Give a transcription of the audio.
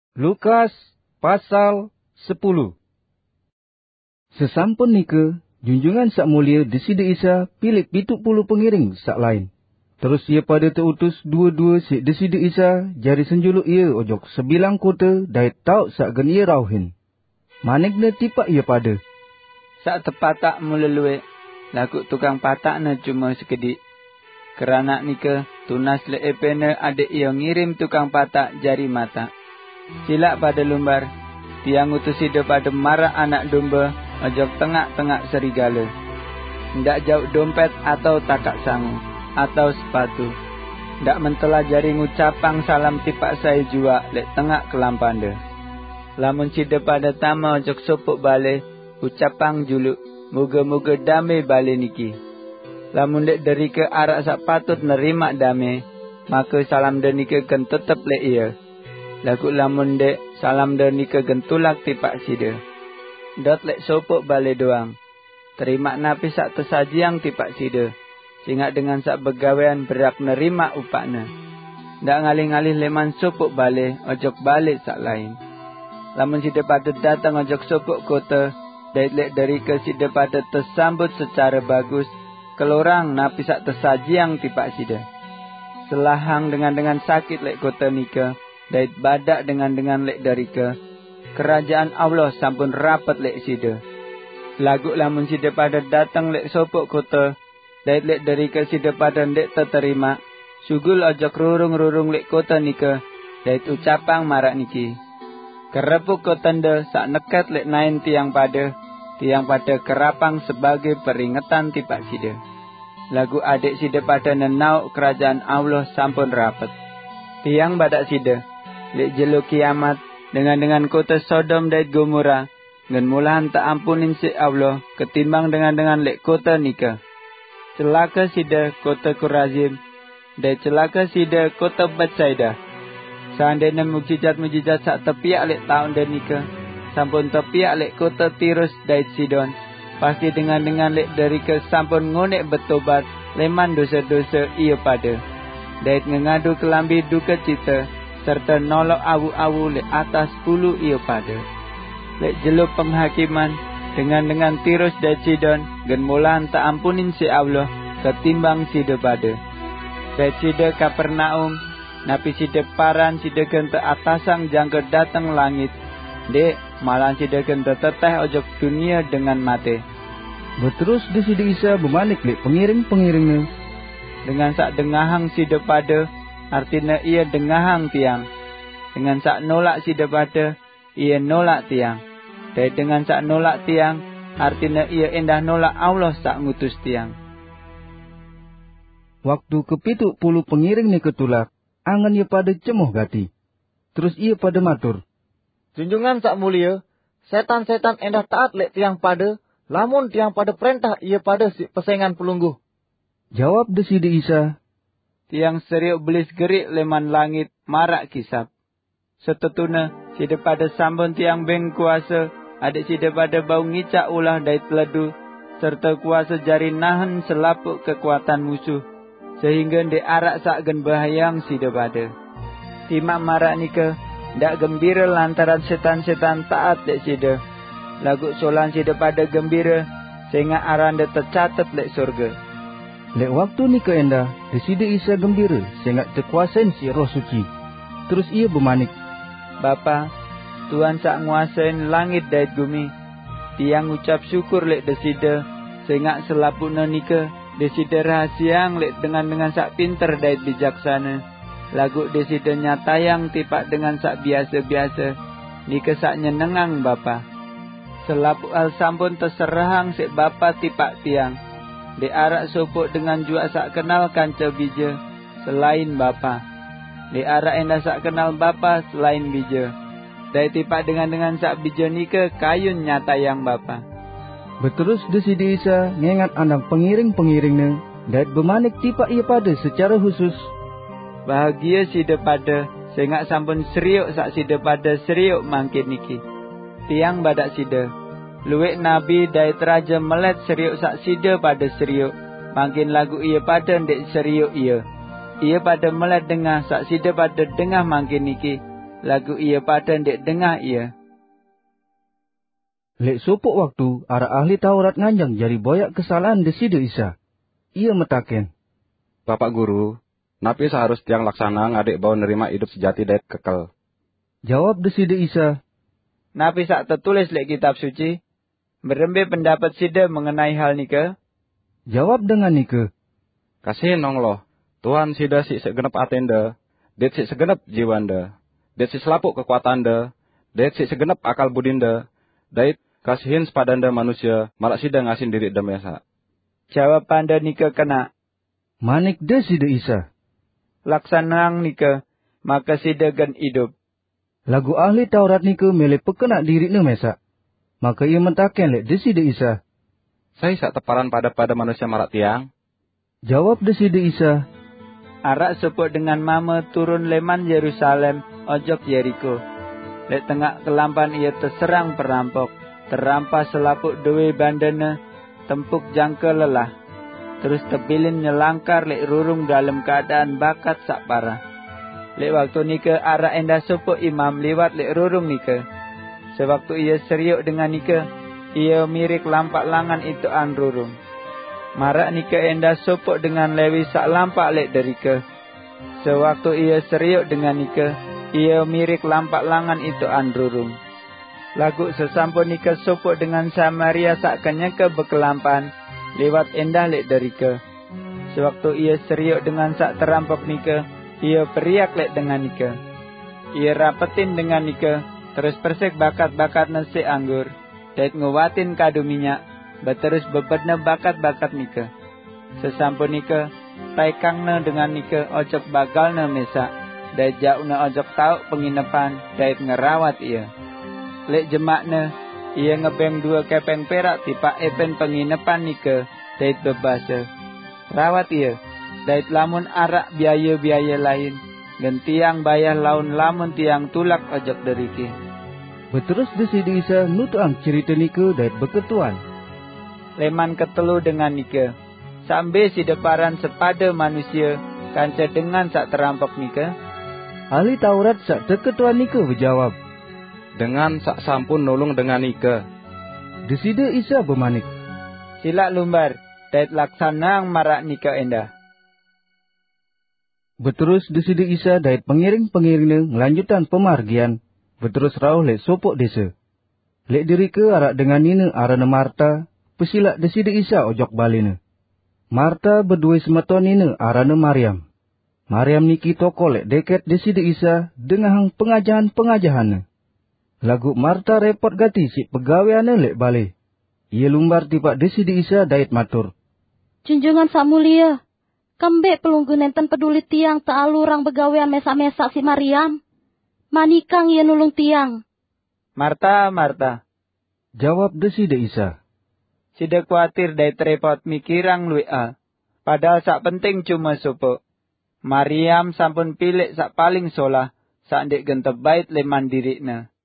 Lukas pasal 10. Sesampun nika, junjungan sak mulia Deside Isa pilih 70 pengiring sak lain. Terus ia pada terutus dua-dua si Deside Isa jari senjuluk ia ojok sebilang kota dait tauk sak gen ia rauhin. Manekna tipak ia pada. Sak tepatak mulelue, laku tukang patakna cuma sekedik. Kerana nika, tunas le epene adik ia ngirim tukang patak jari mata. Silak pada lumbar, tiang utusi pada marak anak domba, ojok tengah-tengah serigala. Ndak jauh dompet atau takak sangu, atau sepatu. Ndak mentela jari ngucapang salam tipak saya jua lek tengah kelampanda. Lamun sida pada tama ojok sopok bale, ucapang juluk, moga-moga damai bale niki. Lamun dek dari ke arak sak patut nerima damai, maka salam denika kan tetep lek ia. Lagu lamun dek salam denika gentulak tipak sida. Dot lek sopok bale doang. Terima napi sak tersajiang tipak sida. Singa dengan sak begawean berak nerima upakna. Ndak ngalih-ngalih leman sopok bale, ojok balik sak lain. Lamun sida pada datang ojok sopok kota, dait lek dari ke sida pada tersambut secara bagus, kelorang napi sak tersajiang tipak sida. Selahang dengan sakit lek kota nika, dait badak dengan lek dari ke, kerajaan Allah sampun rapat lek sida. Lagu lamun sida pada datang lek sopok kota, dait lek dari ke sida pada ndek terterima, sugul ojok rurung-rurung lek kota nika, dait ucapang marak niki. Kerepuk kotanda sak nekat lek nain tiang pada kerapang sebagai peringatan tipak sida. Lagu adik sida pada nenauk kerajaan Allah sampun rapat. Tiang badak sida, lek jelo kiamat dengan kota Sodom dan Gomora, ngan mulahan tak ampunin si Allah ketimbang dengan lek kota nika. Celaka sida kota Korazim, dan celaka sida kota Betsaida. Seandainya mujizat-mujizat sak tepiak lek tahun dan nika, sampun tepiak lek kota Tirus dan Sidon, pasti dengan lek dari ke sampun ngonek bertobat leman dosa-dosa ia pada. Dait ngengadu kelambi duka cita, serta nolok awu-awu lek atas pulu ia pada. Lek jeluk penghakiman, dengan Tirus dan Sidon, gen mulahan tak ampunin si Allah, ketimbang sida pada. Dait sida Kapernaum, napi sida paran sida gen atasang jangka datang langit, dek malah sida gen teteh ojok dunia dengan mate. Berterus Deside Isa bermalik lek pengiring-pengiringnya. Dengan sak dengahang sida pada, artinya ia dengahang tiang. Dengan sak nolak sida pada, ia nolak tiang. Dan dengan sak nolak tiang, artinya ia endah nolak Allah sak ngutus tiang. Waktu ke-70 pengiring ni ketulak, angan ia pada cemoh gati. Terus ia pada matur, Junjungan sak mulia, setan-setan endah taat lek tiang pada, lamun tiang pada perintah ia pada si pesengan pelungguh. Jawab Deside Isa, Tiang seriuk belis gerik leman langit marak kisap. Setetuna sida pada sambun tiang beng kuasa, adik sida pada bau ngicak ulah dait ledu, serta kuasa jari nahan selapuk kekuatan musuh, sehingga ndek arak sak gen bahayang sida pada. Timak marak nika, ndak gembira lantaran setan-setan taat dek sida. Lagu solan sida pada gembira, sehingga aranda tercatat lek surga. Lek waktu ni ke endah, Deside Isa gembira sehingga terkuasain si Roh Suci. Terus ia bermanik, Bapa, Tuhan sak nguasain langit dan bumi. Tiang ucap syukur lek Deside, sehingga selapuna nika, Deside rahasiang lek dengan sak pinter dan bijaksana. Lagu Deside nyatayang tipak dengan sak biasa-biasa, nika sak nyenengang Bapa. Selapu al sampun terserahang sek Bapa tipak tiang. Di arak sopok dengan jua sak kenal kanca bija, selain Bapa. Di arak endah sak kenal Bapa selain bija. Dari tipak dengan sak bija nika kayun nyata yang Bapa. Berterus Deside Isa ngengat anak pengiring-pengiringnya, dan bermanik tipak ia pada secara khusus. Bahagia sida pada, sehingga sampun seriuk sak sida pada seriuk mangkin niki. Tiang badak sida, luwek nabi dait raja melet seriuk sak sida pada seriuk, mangkin lagu ia pada ndek seriuk ia. Ia pada melet dengah sak sida pada dengah mangkin niki, lagu ia pada ndek dengar ia. Lek sopok waktu, ara ahli Taurat nganjang jari boyak kesalahan Deside Isa. Ia metaken, Bapak Guru, napi seharus tiang laksana ngadik bau nerima hidup sejati dait kekel. Jawab Deside Isa, Napi sak tertulis lek kitab suci, berembe pendapat sida mengenai hal nika? Jawab dengan nike, Kasih nongloh, Tuhan sida si segenep atenda, det si segenep jiwanda, det si selapuk kekuatanda, det si segenep akal budinda, dait kasihin sepadanda manusia, malak sida ngasin diri demesa. Jawab panda nika kena. manik Deside Isa. Laksanang nika, maka sida gen hidup. Lagu ahli Taurat nike mele pekenak diri ne mesak. Maka ia mentaken lek Deside Isa. Saya sak teparan pada manusia marak tiang. Jawab Deside Isa, Arak sepuk dengan mama turun leman Yerusalem, ojok Yeriko. Lek tengah kelampan ia terserang perampok, terampas selapuk duwe bandana, tempuk jangka lelah. Terus tebilin nyelangkar lek rurung dalam keadaan bakat sak parah. Lek waktu nika arak endah sepuk imam liwat lek rurung nika. Sewaktu ia seriuk dengan nika, ia mirik lampak langan itu an rurung. Marak nika endah sepuk dengan lewi sak lampak lek derika. Sewaktu ia seriuk dengan nika, ia mirik lampak langan itu an rurung. Lagu sesampun nika sepuk dengan Samaria sak kenyeke bekelampan, lewat endah lek derika. Sewaktu ia seriuk dengan sak terampok nika, ia periak lek dengan nika. Ia rapetin dengan nika, terus persik bakat-bakat nasi anggur, dait nguwatin kadu minyak, terus bebedna bakat-bakat nika. Sesampun nika, taikangna dengan nika ojok bagalna mesak, dait jauna ojok tauk penginepan, dait ngerawat ia. Lek jemakna, ia ngebeng 2 kepeng perak tipak epen penginepan nika, dait bebasa. Rawat ia, dait lamun arak biaya-biaya lain, dan tiang bayar laun lamun tiang tulak ojok deriki. Beterus Deside Isa nutuang cerita nike dait beketuan. Leman ketelu dengan nika, sambil si deparan sepada manusia, kanca dengan sak terampok nika. Ahli Taurat sak teketuan nike berjawab. Dengan sak sampun nulung dengan ika. Deside Isa bermanik, Silak lumbar, dait laksanang marak nika endah. Beterus Deside Isa dait pengiring-pengiringnya ngelanjutan pemargian. Beterus rauh lek sopok desa. Lek dirike arak dengan nina arana Marta, pesilak Deside Isa ojok balina. Marta berdua semeton nina arana Maryam. Maryam niki toko lek deket Deside Isa dengan pengajahan-pengajahannya. Lagu Marta repot gati si pegaweane lek bale. Ia lumbar tipak Deside Isa dait matur, Junjungan Sak Mulia, kembek pelunggu nenten peduli tiang taalurang begawean mesak-mesak si Maryam. Manikang ia nulung tiang. Marta, Marta, jawab Deside Isa, sida kuatir dait repot mikirang luia. Padahal sak penting cuma supuk. Maryam sampun pilih sak paling solah, sak ndek gentep bait leman dirikna.